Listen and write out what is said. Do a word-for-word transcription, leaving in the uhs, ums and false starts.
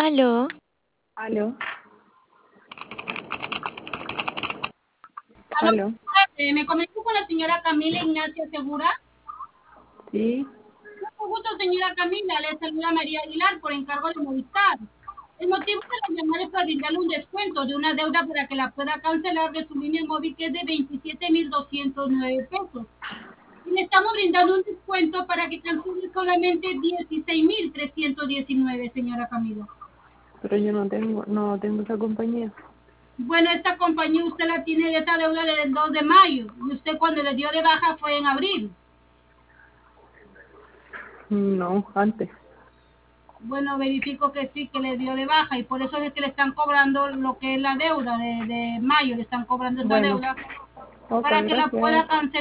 Aló, Aló, Aló, aló, eh, me comunico con la señora Camila Ignacia Segura. sí, Mucho gusto, señora Camila. Le saluda María Aguilar por encargo de Movistar. El motivo de la llamada es para brindarle un descuento de una deuda para que la pueda cancelar de su línea móvil, que es de veintisiete mil doscientos nueve pesos. Y le estamos brindando un descuento para que cancele solamente dieciséis mil trescientos diecinueve, señora Camila. pero yo no tengo, no tengo esa compañía. Bueno, esta compañía usted la tiene de esa deuda desde el dos de mayo y usted cuando le dio de baja fue en abril. No, antes. Bueno, verifico que sí, que le dio de baja y por eso es que le están cobrando lo que es la deuda de, de mayo, le están cobrando esa Bueno, deuda ok, para que la pueda gracias. cancelar.